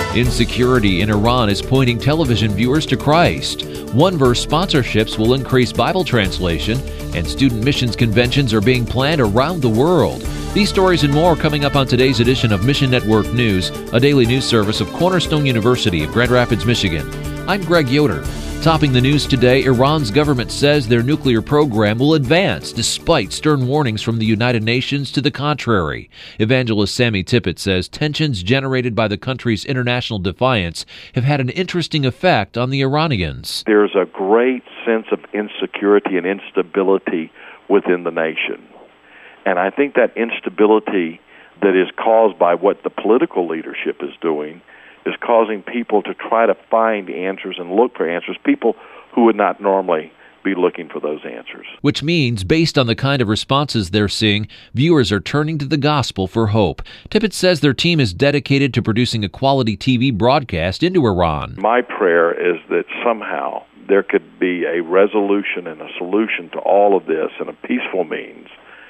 Insecurity in Iran is pointing television viewers to Christ. One Verse sponsorships will increase Bible translation, and student missions conventions are being planned around the world. These stories and more coming up on today's edition of Mission Network News, a daily news service of Cornerstone University of Grand Rapids, Michigan. I'm Greg Yoder. Topping the news today, Iran's government says their nuclear program will advance despite stern warnings from the United Nations to the contrary. Evangelist Sammy Tippett says tensions generated by the country's international defiance have had an interesting effect on the Iranians. There's a great sense of insecurity and instability within the nation. And I think that instability that is caused by what the political leadership is doing is causing people to try to find answers and look for answers, people who would not normally be looking for those answers. Which means, based on the kind of responses they're seeing, viewers are turning to the gospel for hope. Tippett says their team is dedicated to producing a quality TV broadcast into Iran. My prayer is that somehow there could be a resolution and a solution to all of this in a peaceful means,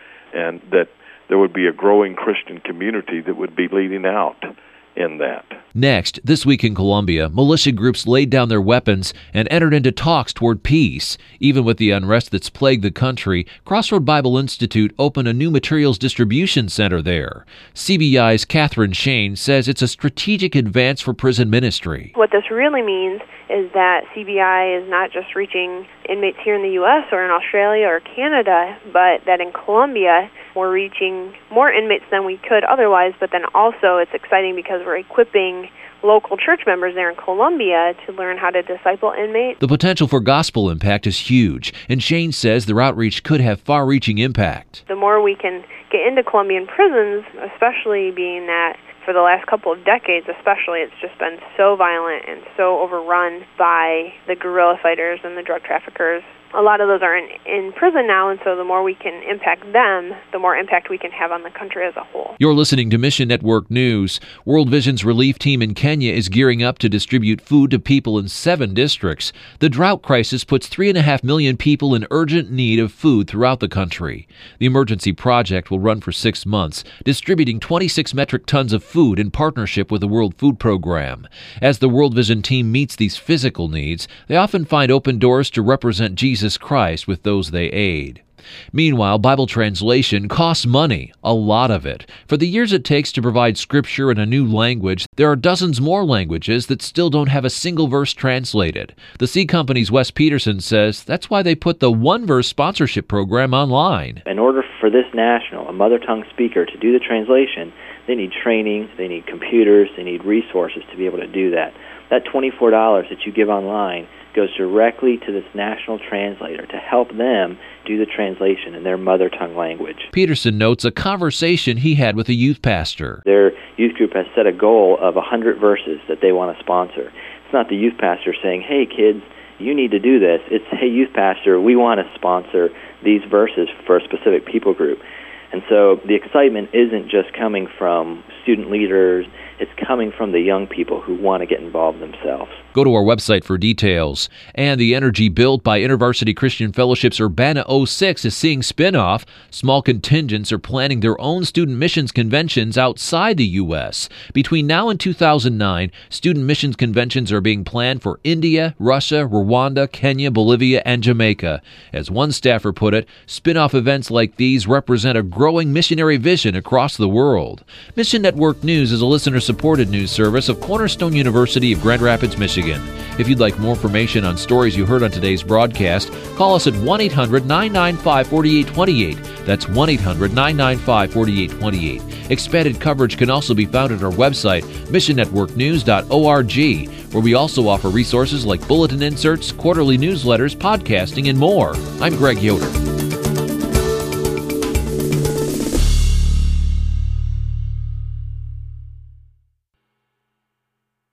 and that there would be a growing Christian community that would be leading out in that. Next, this week in Colombia, militia groups laid down their weapons and entered into talks toward peace. Even with the unrest that's plagued the country, Crossroad Bible Institute opened a new materials distribution center there. CBI's Catherine Shane says it's a strategic advance for prison ministry. What this really means is that CBI is not just reaching inmates here in the U.S. or in Australia or Canada, but that in Colombia we're reaching more inmates than we could otherwise, but then also it's exciting because we're equipping local church members there in Colombia to learn how to disciple inmates. The potential for gospel impact is huge, and Shane says their outreach could have far-reaching impact. The more we can get into Colombian prisons, especially being that for the last couple of decades especially, it's just been so violent and so overrun by the guerrilla fighters and the drug traffickers. A lot of those are in prison now, and so the more we can impact them, the more impact we can have on the country as a whole. You're listening to Mission Network News. World Vision's relief team in Kenya is gearing up to distribute food to people in 7 districts. The drought crisis puts 3.5 million people in urgent need of food throughout the country. The emergency project will run for 6 months, distributing 26 metric tons of food in partnership with the World Food Program. As the World Vision team meets these physical needs, they often find open doors to represent Jesus Christ with those they aid. Meanwhile, Bible translation costs money, a lot of it. For the years it takes to provide scripture in a new language, there are dozens more languages that still don't have a single verse translated. The C Company's Wes Peterson says that's why they put the One Verse sponsorship program online. In order for this national, a mother tongue speaker, to do the translation, they need training, they need computers, they need resources to be able to do that. That $24 that you give online goes directly to this national translator to help them do the translation in their mother tongue language. Peterson notes a conversation he had with a youth pastor. Their youth group has set a goal of 100 verses that they want to sponsor. It's not the youth pastor saying, hey kids, you need to do this. It's, hey youth pastor, we want to sponsor these verses for a specific people group. And so the excitement isn't just coming from student leaders, it's coming from the young people who want to get involved themselves. Go to our website for details. And the energy built by InterVarsity Christian Fellowship's Urbana 06 is seeing spin-off. Small contingents are planning their own student missions conventions outside the U.S. Between now and 2009, student missions conventions are being planned for India, Russia, Rwanda, Kenya, Bolivia, and Jamaica. As one staffer put it, spin-off events like these represent a growing missionary vision across the world. Mission Network News is a listener-supported news service of Cornerstone University of Grand Rapids, Michigan. If you'd like more information on stories you heard on today's broadcast, call us at 1-800-995-4828. That's 1-800-995-4828. Expanded coverage can also be found at our website, missionnetworknews.org, where we also offer resources like bulletin inserts, quarterly newsletters, podcasting, and more. I'm Greg Yoder.